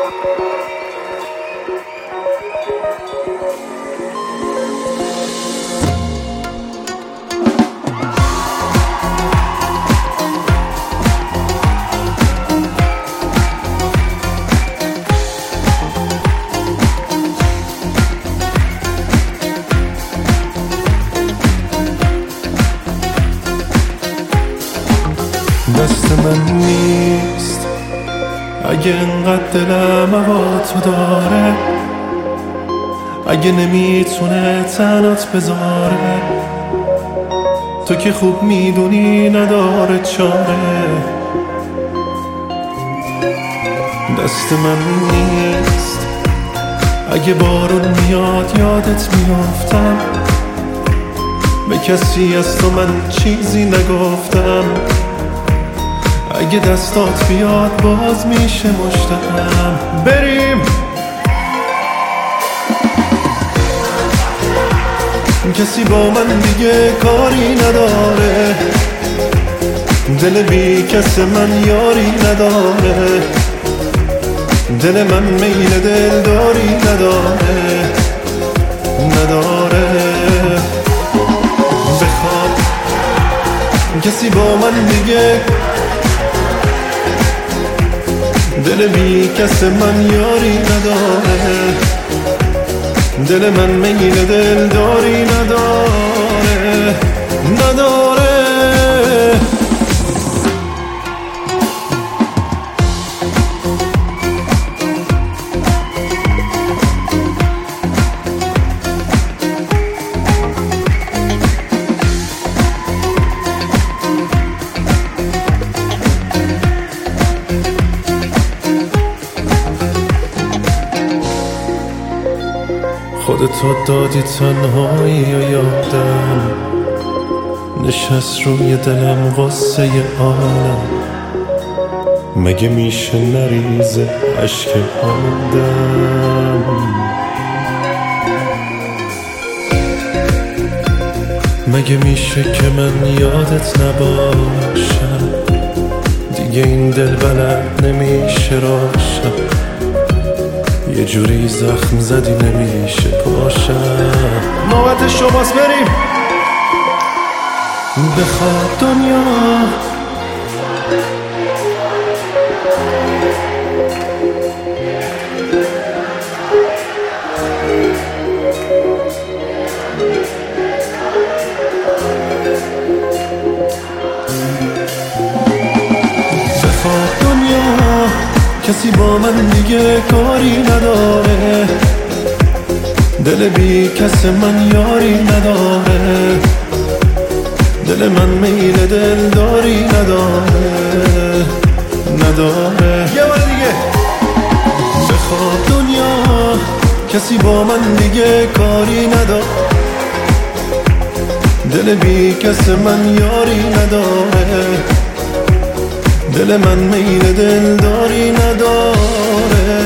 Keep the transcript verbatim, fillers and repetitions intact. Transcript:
دست من نیست اگه انقدر دلم هوا تو داره، اگه نمیتونه تنات بذاره، تو که خوب میدونی نداره چاره. دست من نیست اگه بارون میاد یادت میافتم، به کسی از تو من چیزی نگفتم، اگه دستات بیاد باز میشه مشتم. بریم کسی با من دیگه کاری نداره، دل بی کس من یاری نداره، دل من میل دل داری نداره نداره. بخواب کسی با من دیگه دل بی کس من یاری نداره، دل من میل دل داری نداره نداره. خودتو دادی تنهایی و یادم نشست روی دلم غصه عالم، مگه میشه نریزه عشق آدم؟ مگه میشه که من یادت نباشم، دیگه این دل بلد نمیشه راشم، یه جوری زخم زدی نمیشه پاشم. نوبت شماست بریم. بخواب دنیا بخواب دنیا کسی با من دیگه کاری نداره، دل بی کس من یاری نداره، دل من میل دل داری نداره نداره. یه بار دیگه. بخواب دنیا کسی با من دیگه کاری نداره، دل بی کس من یاری نداره، دل من میل دل داری نداره